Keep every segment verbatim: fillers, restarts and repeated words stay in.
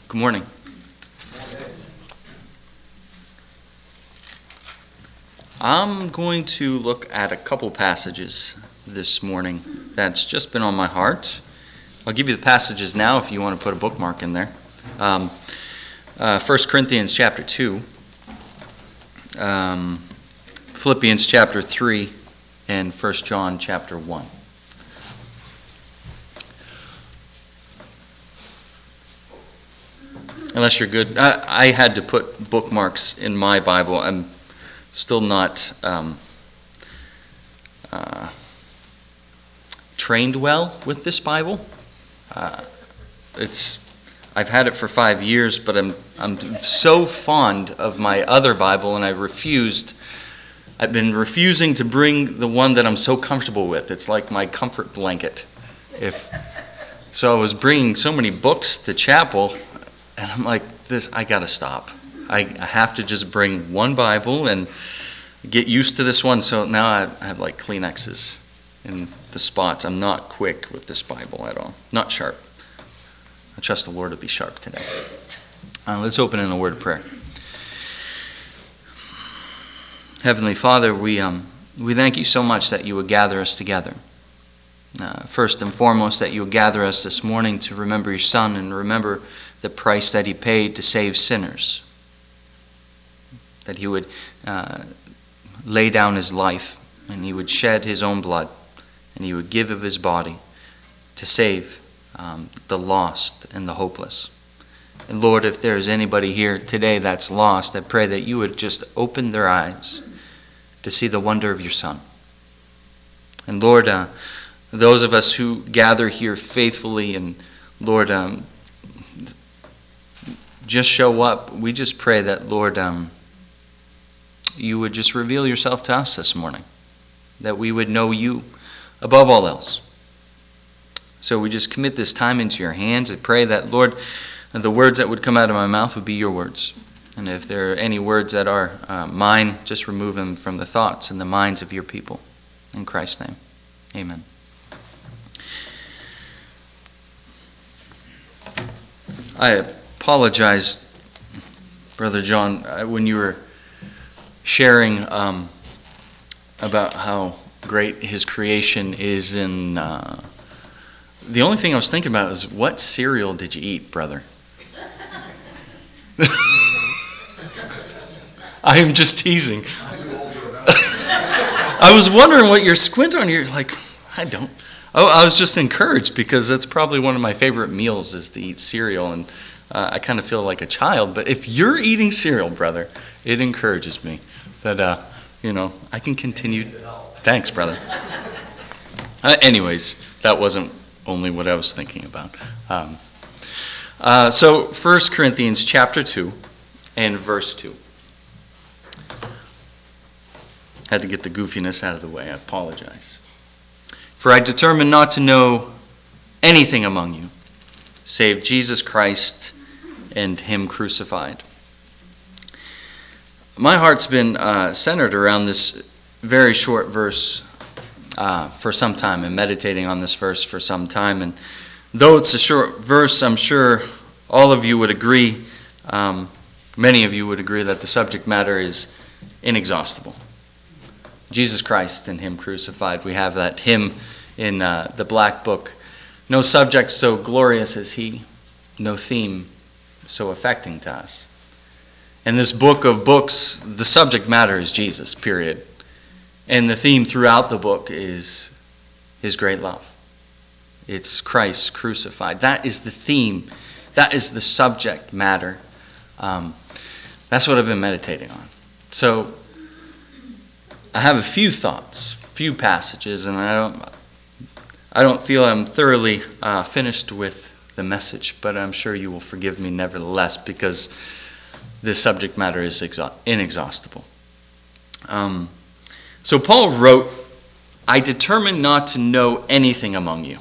Good morning. I'm going to look at a couple passages this morning that's just been on my heart. I'll give you the passages now if you want to put a bookmark in there. Um, uh, First Corinthians chapter two, um, Philippians chapter three, and First John chapter one. Unless you're good. I, I had to put bookmarks in my Bible. I'm still not um, uh, trained well with this Bible. Uh, it's I've had it for five years, but I'm I'm so fond of my other Bible, and I refused. I've been refusing to bring the one that I'm so comfortable with. It's like my comfort blanket. If so, I was bringing so many books to chapel. And I'm like, this, I gotta stop. I, I have to just bring one Bible and get used to this one. So now I, I have like Kleenexes in the spots. I'm not quick with this Bible at all. Not sharp. I trust the Lord to be sharp today. Uh, let's open in a word of prayer. Heavenly Father, we um we thank you so much that you would gather us together. Uh, first and foremost, that you would gather us this morning to remember your Son and remember the price that he paid to save sinners. That he would uh, lay down his life and he would shed his own blood and he would give of his body to save um, the lost and the hopeless. And Lord, if there is anybody here today that's lost, I pray that you would just open their eyes to see the wonder of your Son. And Lord, uh, those of us who gather here faithfully and Lord, um, just show up. We just pray that, Lord, um, you would just reveal yourself to us this morning, that we would know you above all else. So we just commit this time into your hands. I pray that, Lord, the words that would come out of my mouth would be your words. And if there are any words that are uh, mine, just remove them from the thoughts and the minds of your people. In Christ's name, amen. I apologize, Brother John, when you were sharing um, about how great his creation is. In uh, the only thing I was thinking about is, what cereal did you eat, brother? I am just teasing. I was wondering what you're squinting on. You're like, I don't. Oh, I was just encouraged because that's probably one of my favorite meals is to eat cereal, and uh, I kind of feel like a child. But if you're eating cereal, brother, it encourages me that uh, you know I can continue. Thanks, brother. Uh, anyways, that wasn't only what I was thinking about. Um, uh, so, First Corinthians chapter two and verse two. Had to get the goofiness out of the way. I apologize. For I determined not to know anything among you, save Jesus Christ and him crucified. My heart's been uh, centered around this very short verse uh, for some time, and meditating on this verse for some time. And though it's a short verse, I'm sure all of you would agree, um, many of you would agree that the subject matter is inexhaustible. Jesus Christ and him crucified. We have that hymn in uh, the Black Book. No subject so glorious as he, no theme so affecting to us. In this book of books, the subject matter is Jesus, period. And the theme throughout the book is his great love. It's Christ crucified. That is the theme. That is the subject matter. Um, that's what I've been meditating on. So, I have a few thoughts, few passages, and I don't, I don't feel I'm thoroughly uh, finished with the message, but I'm sure you will forgive me nevertheless because this subject matter is exa- inexhaustible. Um, so Paul wrote, I determined not to know anything among you.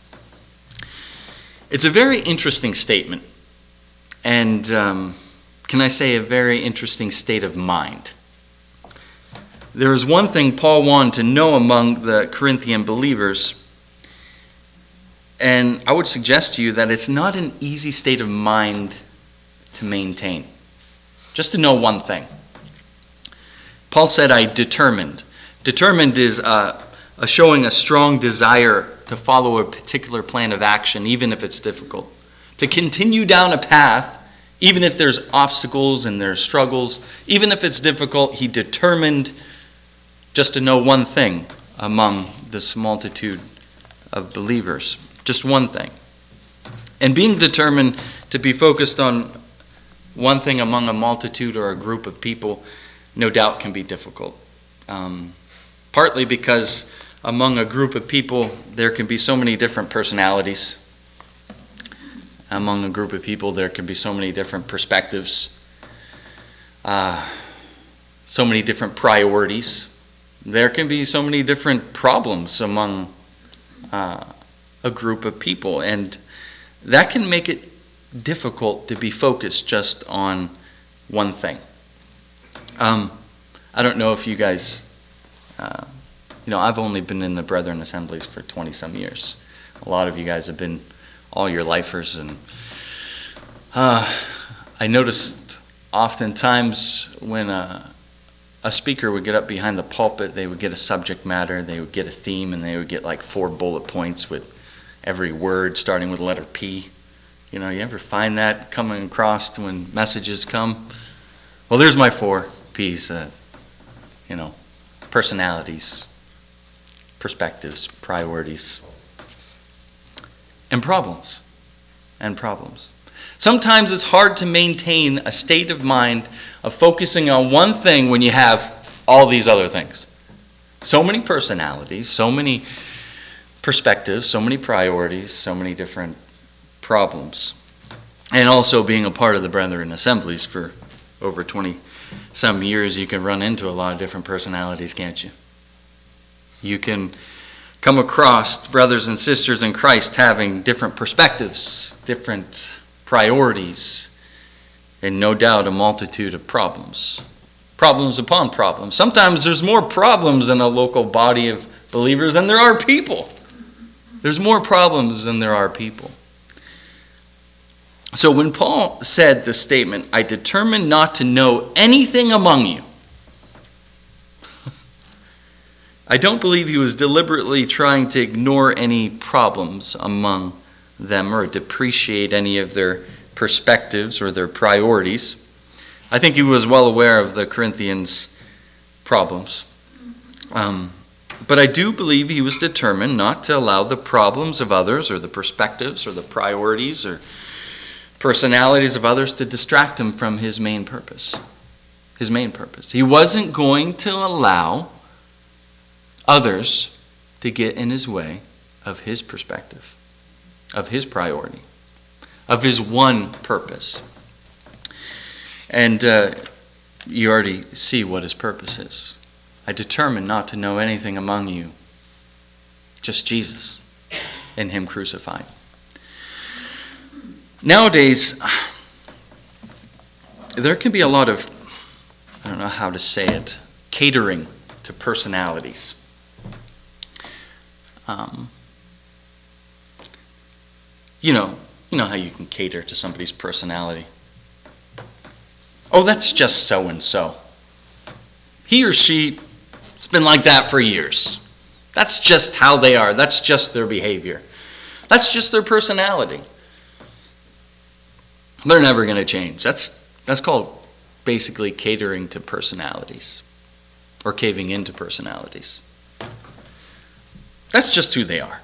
It's a very interesting statement, and um, can I say a very interesting state of mind. There is one thing Paul wanted to know among the Corinthian believers, and I would suggest to you that it's not an easy state of mind to maintain. Just to know one thing. Paul said, I determined. Determined is uh, a showing a strong desire to follow a particular plan of action, even if it's difficult. To continue down a path, even if there's obstacles and there's struggles, even if it's difficult, he determined just to know one thing among this multitude of believers. Just one thing. And being determined to be focused on one thing among a multitude or a group of people, no doubt can be difficult. Um, partly because among a group of people, there can be so many different personalities. Among a group of people, there can be so many different perspectives, uh, so many different priorities. There can be so many different problems among uh, a group of people, and that can make it difficult to be focused just on one thing. Um, I don't know if you guys, uh, you know, I've only been in the Brethren Assemblies for twenty-some years. A lot of you guys have been all your lifers, and uh, I noticed oftentimes when a, a speaker would get up behind the pulpit, they would get a subject matter, they would get a theme, and they would get like four bullet points with every word starting with the letter P. You know, you ever find that coming across when messages come? Well, there's my four P's, uh, you know, personalities, perspectives, priorities, and problems. And problems. Sometimes it's hard to maintain a state of mind of focusing on one thing when you have all these other things. So many personalities, so many perspectives, so many priorities, so many different problems. And also being a part of the Brethren Assemblies for over twenty-some years, you can run into a lot of different personalities, can't you? You can come across brothers and sisters in Christ having different perspectives, different priorities, and no doubt a multitude of problems. Problems upon problems. Sometimes there's more problems in a local body of believers than there are people. There's more problems than there are people. So when Paul said the statement, I determined not to know anything among you, I don't believe he was deliberately trying to ignore any problems among them or depreciate any of their perspectives or their priorities. I think he was well aware of the Corinthians' problems. Um, but I do believe he was determined not to allow the problems of others or the perspectives or the priorities or personalities of others to distract him from his main purpose. His main purpose. He wasn't going to allow others to get in his way of his perspective, of his priority, of his one purpose. And uh, you already see what his purpose is. I determined not to know anything among you, just Jesus and him crucified. Nowadays, there can be a lot of, I don't know how to say it, catering to personalities. Um, you know, you know how you can cater to somebody's personality. Oh, that's just so-and-so. He or she has been like that for years. That's just how they are. That's just their behavior. That's just their personality. They're never going to change. That's that's called basically catering to personalities or caving into personalities. That's just who they are.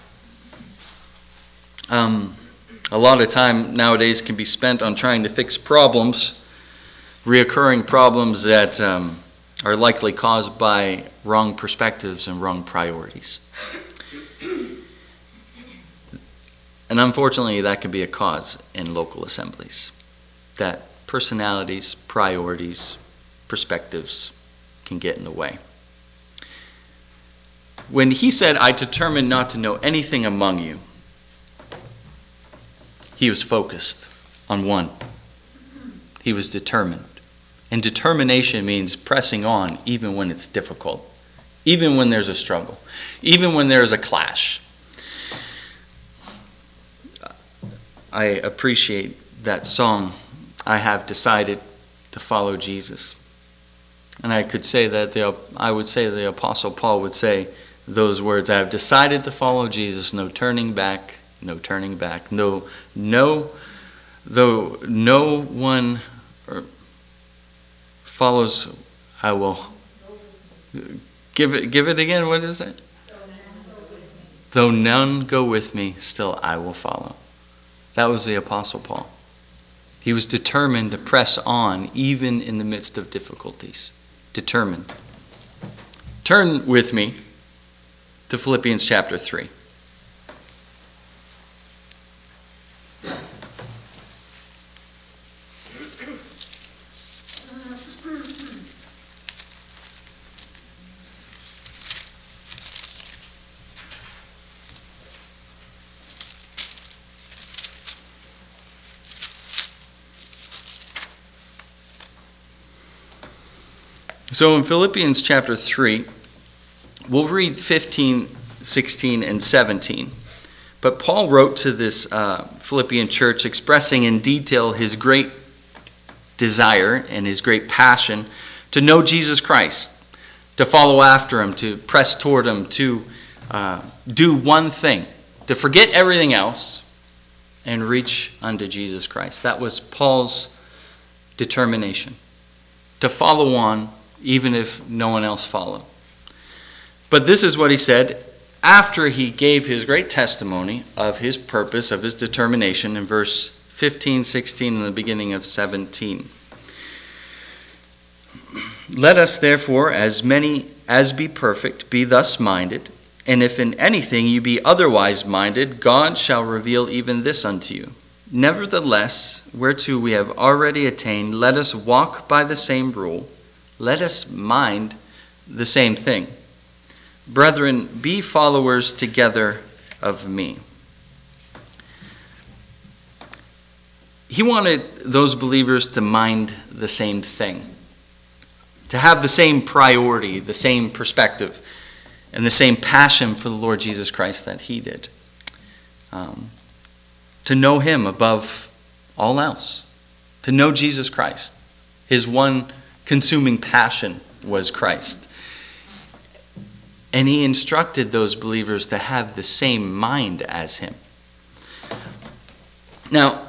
Um, a lot of time nowadays can be spent on trying to fix problems, reoccurring problems that um, are likely caused by wrong perspectives and wrong priorities. And unfortunately, that can be a cause in local assemblies, that personalities, priorities, perspectives can get in the way. When he said, I determined not to know anything among you, he was focused on one. He was determined. And determination means pressing on even when it's difficult, even when there's a struggle, even when there's a clash. I appreciate that song I have decided to follow Jesus. And I could say that the I would say the Apostle Paul would say those words, I have decided to follow Jesus, no turning back, no turning back, no, no, though no one follows, I will, give it, give it again, what is it? Though none go with me, still I will follow. That was the Apostle Paul. He was determined to press on even in the midst of difficulties. Determined. Turn with me to Philippians chapter three. So in Philippians chapter three, we'll read fifteen, sixteen, and seventeen. But Paul wrote to this uh, Philippian church expressing in detail his great desire and his great passion to know Jesus Christ, to follow after him, to press toward him, to uh, do one thing, to forget everything else and reach unto Jesus Christ. That was Paul's determination, to follow on even if no one else followed. But this is what he said after he gave his great testimony of his purpose, of his determination in verse fifteen, sixteen, and the beginning of seventeen. Let us therefore, as many as be perfect, be thus minded, and if in anything you be otherwise minded, God shall reveal even this unto you. Nevertheless, whereto we have already attained, let us walk by the same rule, let us mind the same thing. Brethren, be followers together of me. He wanted those believers to mind the same thing, to have the same priority, the same perspective, and the same passion for the Lord Jesus Christ that he did. Um, to know him above all else, to know Jesus Christ. His one consuming passion was Christ. And he instructed those believers to have the same mind as him. Now,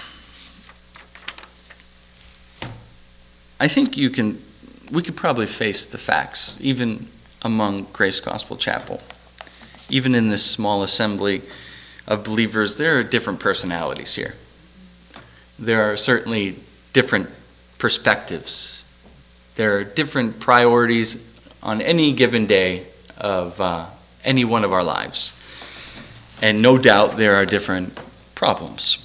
I think you can, we could probably face the facts, even among Grace Gospel Chapel. Even in this small assembly of believers, there are different personalities here. There are certainly different perspectives. There are different priorities on any given day of uh, any one of our lives. And no doubt there are different problems.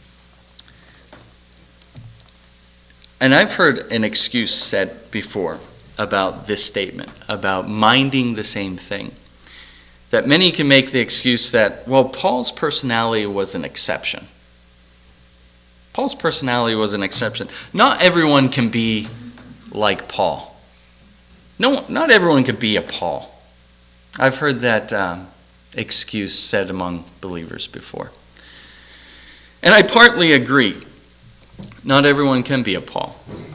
And I've heard an excuse said before about this statement, about minding the same thing. That many can make the excuse that, well, Paul's personality was an exception. Paul's personality was an exception. Not everyone can be like Paul. No, not everyone can be a Paul. I've heard that um, excuse said among believers before. And I partly agree. Not everyone can be a Paul.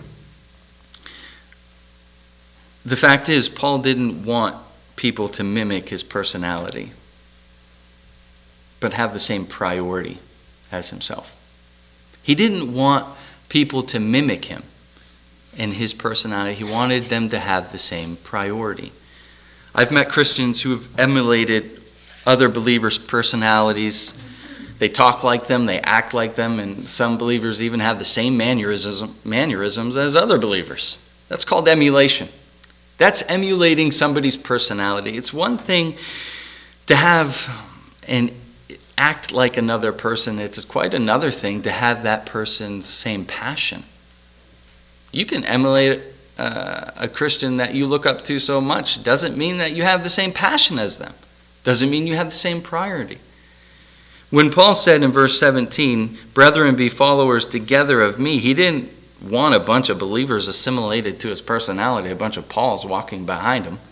The fact is, Paul didn't want people to mimic his personality, but have the same priority as himself. He didn't want people to mimic him in his personality. He wanted them to have the same priority. I've met Christians who have emulated other believers' personalities. They talk like them, they act like them, and some believers even have the same mannerism, mannerisms as other believers. That's called emulation. That's emulating somebody's personality. It's one thing to have and act like another person. It's quite another thing to have that person's same passion. You can emulate uh, a Christian that you look up to so much. Doesn't mean that you have the same passion as them. Doesn't mean you have the same priority. When Paul said in verse seventeen, "Brethren, be followers together of me," he didn't want a bunch of believers assimilated to his personality, a bunch of Pauls walking behind him.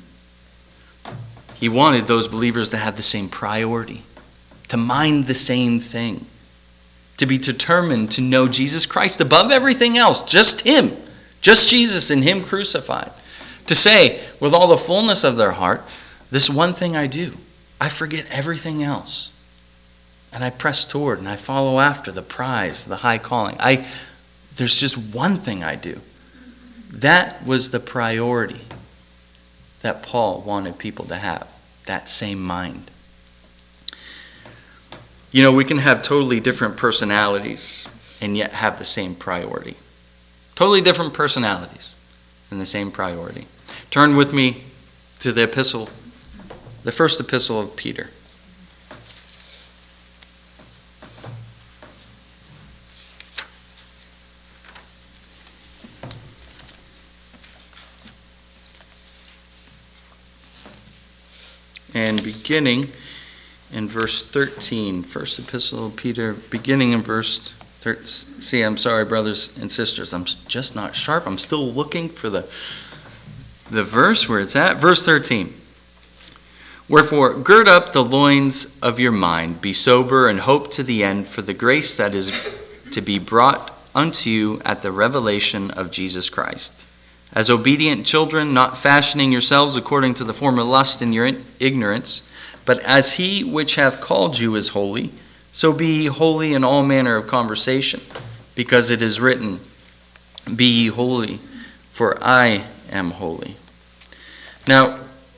He wanted those believers to have the same priority, to mind the same thing, to be determined to know Jesus Christ above everything else, just him, just Jesus and him crucified. To say with all the fullness of their heart, this one thing I do, I forget everything else. And I press toward and I follow after the prize, the high calling. I, there's just one thing I do. That was the priority that Paul wanted people to have, that same mind. You know, we can have totally different personalities and yet have the same priority. Totally different personalities and the same priority. Turn with me to the epistle, the first epistle of Peter. And beginning in verse thirteen, first epistle of Peter, beginning in verse thirteen. See, I'm sorry, brothers and sisters, I'm just not sharp. I'm still looking for the, the verse where it's at. Verse thirteen. Wherefore, gird up the loins of your mind, be sober, and hope to the end for the grace that is to be brought unto you at the revelation of Jesus Christ. As obedient children, not fashioning yourselves according to the former lust in your ignorance, but as he which hath called you is holy, so be ye holy in all manner of conversation, because it is written, Be ye holy, for I am holy. Now,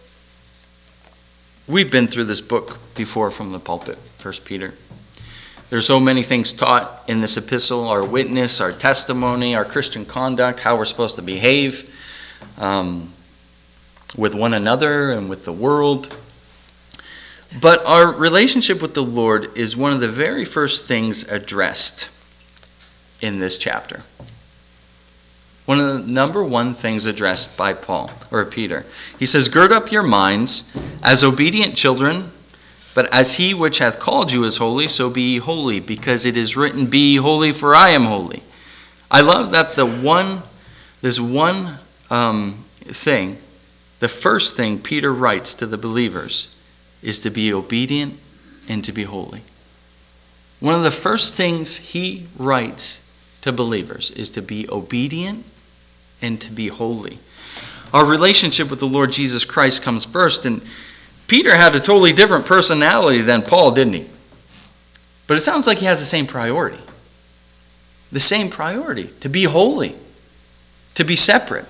we've been through this book before from the pulpit, First Peter. There's so many things taught in this epistle, our witness, our testimony, our Christian conduct, how we're supposed to behave um, with one another and with the world. But our relationship with the Lord is one of the very first things addressed in this chapter. One of the number one things addressed by Paul, or Peter. He says, gird up your minds as obedient children, but as he which hath called you is holy, so be ye holy, because it is written, Be ye holy, for I am holy. I love that the one, this one um, thing, the first thing Peter writes to the believers is to be obedient and to be holy. One of the first things he writes to believers is to be obedient and to be holy. Our relationship with the Lord Jesus Christ comes first, and Peter had a totally different personality than Paul, didn't he? But it sounds like he has the same priority. The same priority, to be holy, to be separate.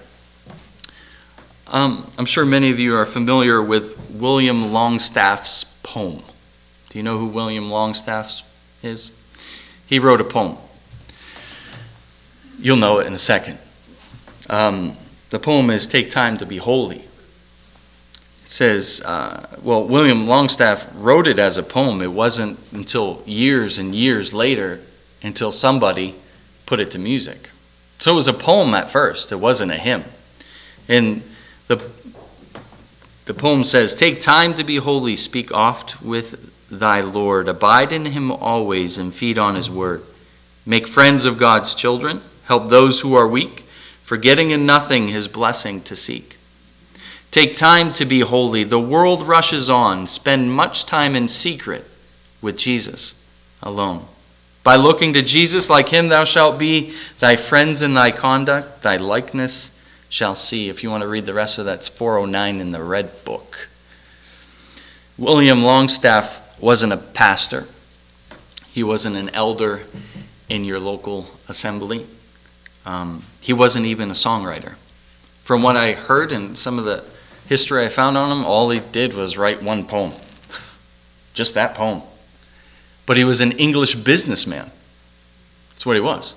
Um, I'm sure many of you are familiar with William Longstaff's poem. Do you know who William Longstaff is? He wrote a poem. You'll know it in a second. Um, the poem is Take Time to Be Holy. It says, uh, well, William Longstaff wrote it as a poem. It wasn't until years and years later until somebody put it to music. So it was a poem at first. It wasn't a hymn. And the, the poem says, Take time to be holy, speak oft with thy Lord. Abide in him always and feed on his word. Make friends of God's children. Help those who are weak, forgetting in nothing his blessing to seek. Take time to be holy. The world rushes on. Spend much time in secret with Jesus alone. By looking to Jesus, like him thou shalt be. Thy friends in thy conduct, thy likeness shall see. If you want to read the rest of that, it's four oh nine in the Red Book. William Longstaff wasn't a pastor. He wasn't an elder in your local assembly. Um, he wasn't even a songwriter. From what I heard and some of the history I found on him, all he did was write one poem. Just that poem. But he was an English businessman. That's what he was.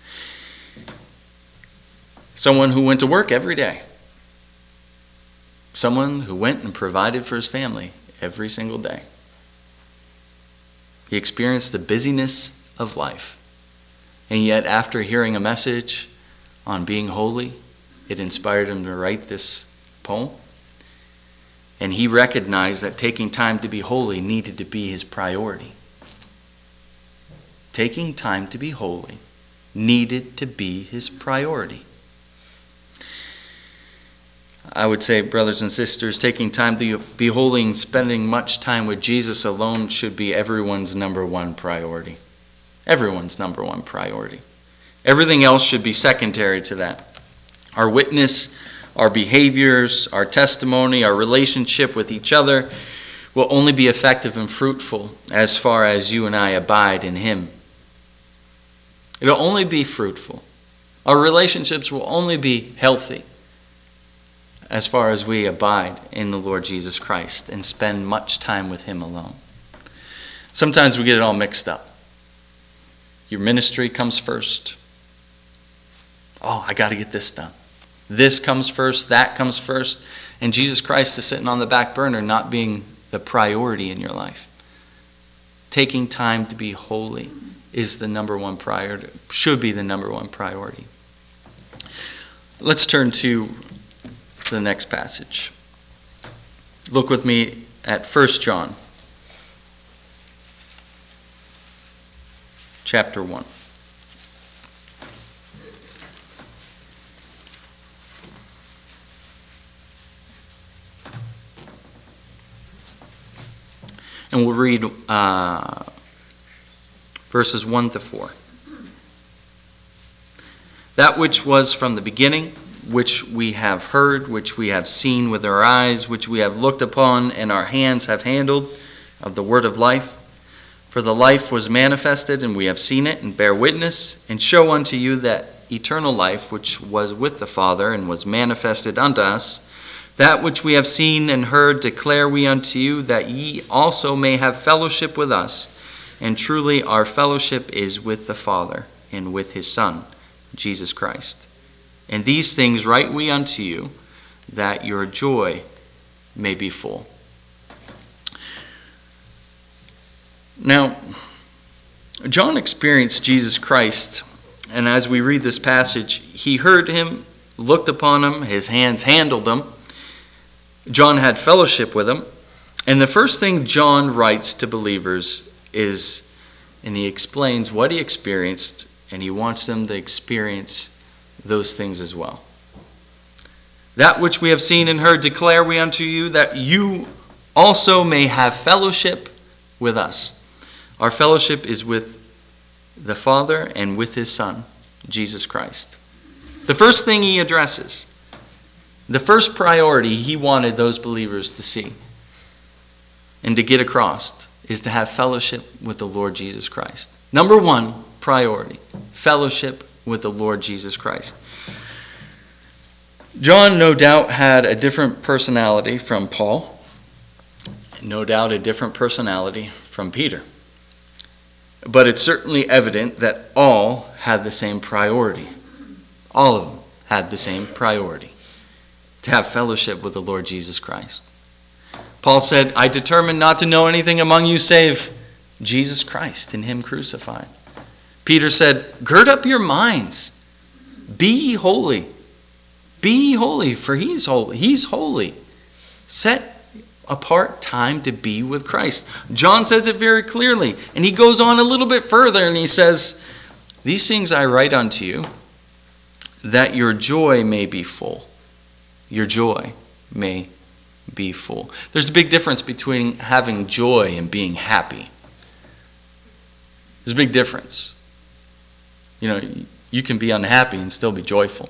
Someone who went to work every day. Someone who went and provided for his family every single day. He experienced the busyness of life. And yet, after hearing a message on being holy, it inspired him to write this poem. And he recognized that taking time to be holy needed to be his priority. Taking time to be holy needed to be his priority. I would say, brothers and sisters, taking time to be holy and spending much time with Jesus alone should be everyone's number one priority. Everyone's number one priority. Everything else should be secondary to that. Our witness, our behaviors, our testimony, our relationship with each other will only be effective and fruitful as far as you and I abide in Him. It'll only be fruitful. Our relationships will only be healthy as far as we abide in the Lord Jesus Christ and spend much time with Him alone. Sometimes we get it all mixed up. Your ministry comes first. Oh, I got to get this done. This comes first, that comes first. And Jesus Christ is sitting on the back burner, not being the priority in your life. Taking time to be holy is the number one priority, should be the number one priority. Let's turn to the next passage. Look with me at First John, chapter one. And we'll read uh, verses one to four. That which was from the beginning, which we have heard, which we have seen with our eyes, which we have looked upon, and our hands have handled, of the word of life. For the life was manifested, and we have seen it, and bear witness, and show unto you that eternal life which was with the Father, and was manifested unto us. That which we have seen and heard declare we unto you, that ye also may have fellowship with us. And truly our fellowship is with the Father, and with His Son, Jesus Christ. And these things write we unto you, that your joy may be full. Now, John experienced Jesus Christ, and as we read this passage, he heard Him, looked upon Him, His hands handled Him. John had fellowship with Him. And the first thing John writes to believers is, and he explains what he experienced, and he wants them to experience those things as well. That which we have seen and heard declare we unto you, that you also may have fellowship with us. Our fellowship is with the Father and with His Son, Jesus Christ. The first thing he addresses, the first priority he wanted those believers to see and to get across is to have fellowship with the Lord Jesus Christ. Number one priority, fellowship with the Lord Jesus Christ. John no doubt had a different personality from Paul, no doubt a different personality from Peter. But it's certainly evident that all had the same priority. All of them had the same priority, to have fellowship with the Lord Jesus Christ. Paul said, I determined not to know anything among you save Jesus Christ and Him crucified. Peter said, gird up your minds. Be holy. Be holy, for He's holy. He's holy. Set apart time to be with Christ. John says it very clearly, and he goes on a little bit further, and he says, these things I write unto you, that your joy may be full. Your joy may be full. There's a big difference between having joy and being happy. There's a big difference. You know, you can be unhappy and still be joyful.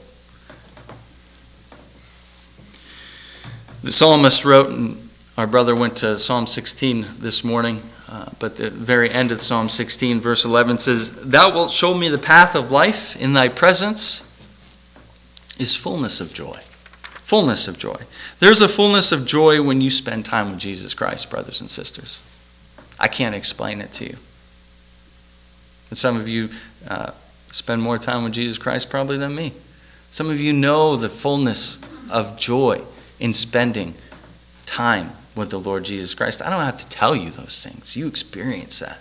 The psalmist wrote, and our brother went to Psalm sixteen this morning, uh, but the very end of Psalm sixteen, verse eleven says, thou wilt show me the path of life. In thy presence is fullness of joy. Fullness of joy. There's a fullness of joy when you spend time with Jesus Christ, brothers and sisters. I can't explain it to you. And some of you uh, spend more time with Jesus Christ probably than me. Some of you know the fullness of joy in spending time with the Lord Jesus Christ. I don't have to tell you those things. You experience that.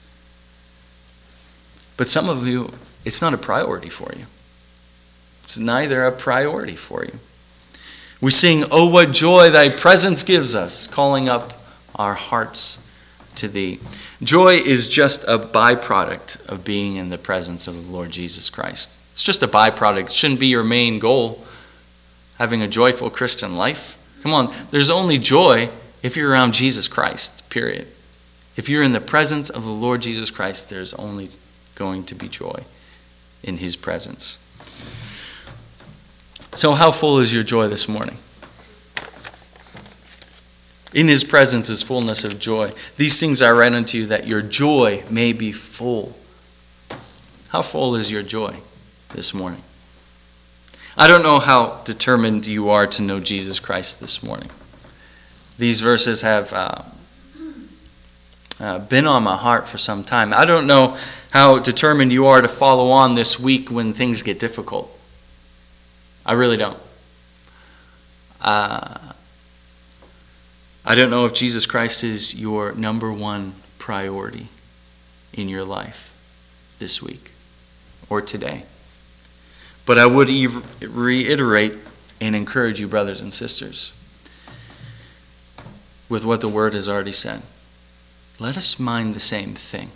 But some of you, it's not a priority for you. It's neither a priority for you. We sing, oh, what joy thy presence gives us, calling up our hearts to thee. Joy is just a byproduct of being in the presence of the Lord Jesus Christ. It's just a byproduct. It shouldn't be your main goal, having a joyful Christian life. Come on, there's only joy if you're around Jesus Christ, period. If you're in the presence of the Lord Jesus Christ, there's only going to be joy in his presence. So how full is your joy this morning? In his presence is fullness of joy. These things I write unto you that your joy may be full. How full is your joy this morning? I don't know how determined you are to know Jesus Christ this morning. These verses have uh, uh, been on my heart for some time. I don't know how determined you are to follow on this week when things get difficult. I really don't. Uh, I don't know if Jesus Christ is your number one priority in your life this week or today. But I would reiterate and encourage you, brothers and sisters, with what the Word has already said. Let us mind the same thing.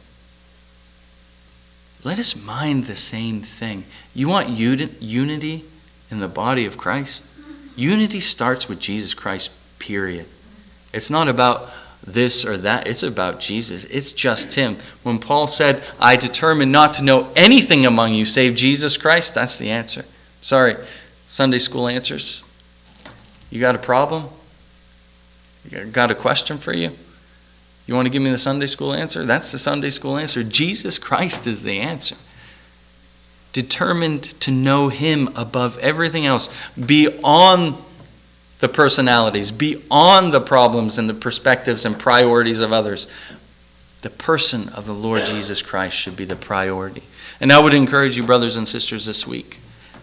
Let us mind the same thing. You want unity in the body of Christ? Unity starts with Jesus Christ, period. It's not about this or that. It's about Jesus. It's just him. When Paul said, I determined not to know anything among you save Jesus Christ, that's the answer. Sorry, Sunday school answers. You got a problem? You got a question for you? You want to give me the Sunday school answer? That's the Sunday school answer. Jesus Christ is the answer. Determined to know him above everything else, beyond the personalities, beyond the problems and the perspectives and priorities of others. The person of the Lord Jesus Christ should be the priority. And I would encourage you, brothers and sisters, this week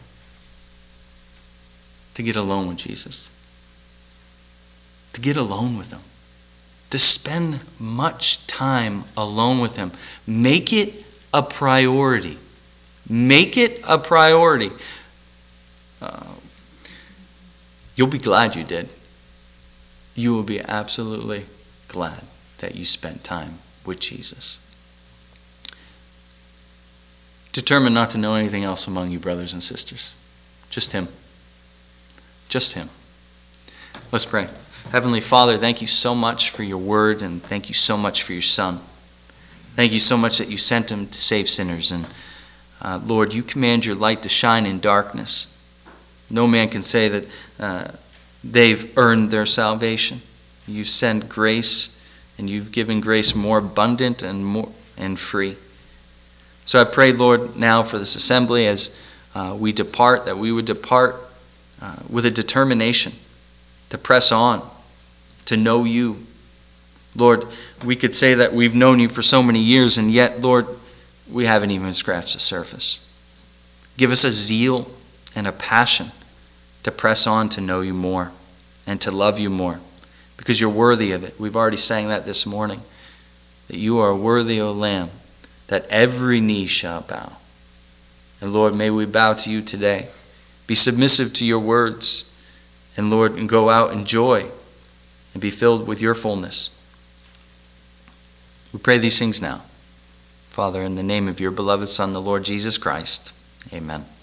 to get alone with Jesus. To get alone with him. To spend much time alone with him. Make it a priority. Make it a priority. Uh, you'll be glad you did. You will be absolutely glad that you spent time with Jesus. Determined not to know anything else among you, brothers and sisters. Just him. Just him. Let's pray. Heavenly Father, thank you so much for your word, and thank you so much for your Son. Thank you so much that you sent him to save sinners. And uh, Lord, you command your light to shine in darkness. No man can say that uh, they've earned their salvation. You send grace, and you've given grace more abundant and more and free. So I pray, Lord, now for this assembly as uh, we depart, that we would depart uh, with a determination to press on, to know you. Lord, we could say that we've known you for so many years, and yet, Lord, we haven't even scratched the surface. Give us a zeal and a passion to press on to know you more and to love you more, because you're worthy of it. We've already sang that this morning, that you are worthy, O Lamb, that every knee shall bow. And Lord, may we bow to you today. Be submissive to your words. And Lord, and go out in joy and be filled with your fullness. We pray these things now. Father, in the name of your beloved Son, the Lord Jesus Christ. Amen.